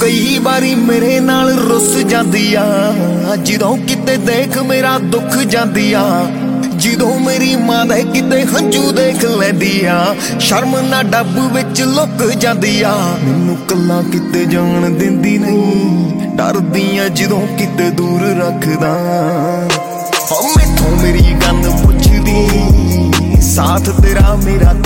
कई बारी मेरे नाल रुस जांदी आ जदों किते देख मेरा दुख जांदी आ जदों मेरी मां दे किते हंजू देख लैंदी आ शर्म ना डब विच लुक जांदी आ मैनू कल्ला किते जान दिंदी नहीं डरदी आ जदों किते दूर रखदा मैथों मेरी गल पुछदी साथ तेरा मेरा